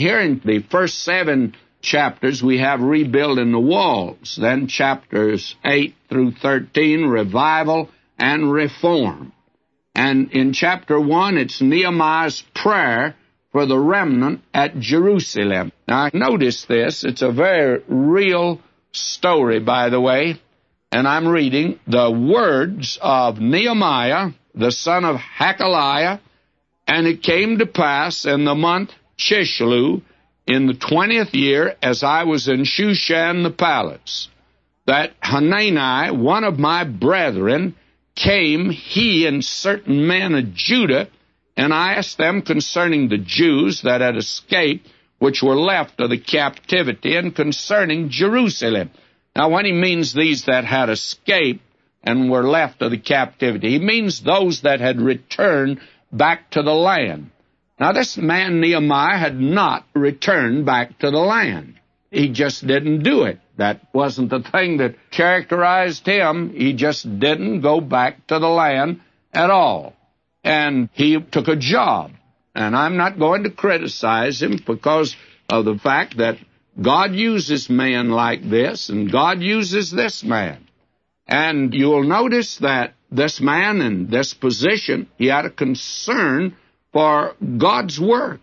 Here in the first 7 chapters, we have rebuilding the walls. Then chapters 8 through 13, revival and reform. And in chapter 1, it's Nehemiah's prayer for the remnant at Jerusalem. Now, notice this. It's a very real story, by the way. And I'm reading the words of Nehemiah, the son of Hakaliah. And it came to pass in the month Chislev, in the 20th year, as I was in Shushan the palace, that Hanani, one of my brethren, came, he and certain men of Judah, and I asked them concerning the Jews that had escaped, which were left of the captivity, and concerning Jerusalem. Now, when he means these that had escaped and were left of the captivity, he means those that had returned back to the land. Now, this man Nehemiah had not returned back to the land. He just didn't do it. That wasn't the thing that characterized him. He just didn't go back to the land at all. And he took a job. And I'm not going to criticize him because of the fact that God uses men like this, and God uses this man. And you'll notice that this man in this position, he had a concern for God's work.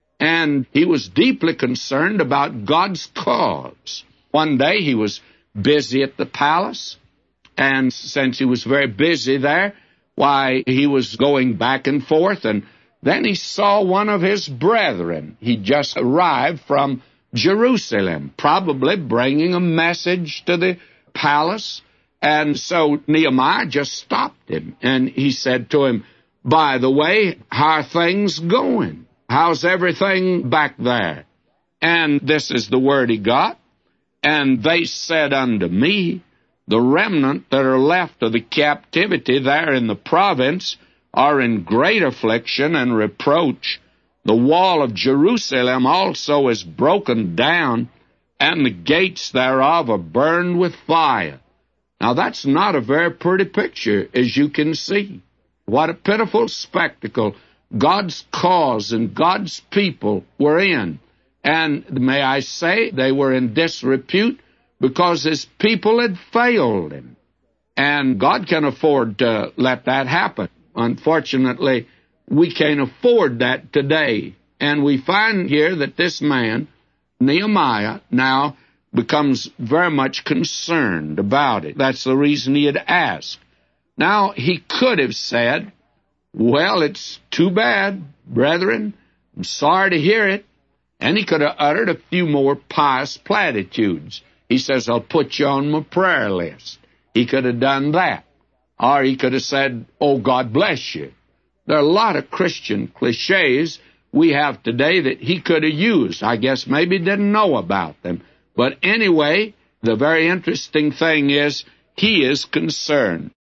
And he was deeply concerned about God's cause. One day he was busy at the palace, and since he was very busy there, why, he was going back and forth, and then he saw one of his brethren. He just arrived from Jerusalem, probably bringing a message to the palace. And so Nehemiah just stopped him, and he said to him, "By the way, how are things going? How's everything back there?" And this is the word he got. "And they said unto me, the remnant that are left of the captivity there in the province are in great affliction and reproach. The wall of Jerusalem also is broken down, and the gates thereof are burned with fire." Now, that's not a very pretty picture, as you can see. What a pitiful spectacle God's cause and God's people were in. And may I say, they were in disrepute because his people had failed him. And God can afford to let that happen. Unfortunately, we can't afford that today. And we find here that this man, Nehemiah, now becomes very much concerned about it. That's the reason he had asked. Now, he could have said, "Well, it's too bad, brethren. I'm sorry to hear it." And he could have uttered a few more pious platitudes. He says, "I'll put you on my prayer list." He could have done that. Or he could have said, "Oh, God bless you." There are a lot of Christian cliches we have today that he could have used. I guess maybe didn't know about them. But anyway, the very interesting thing is he is concerned.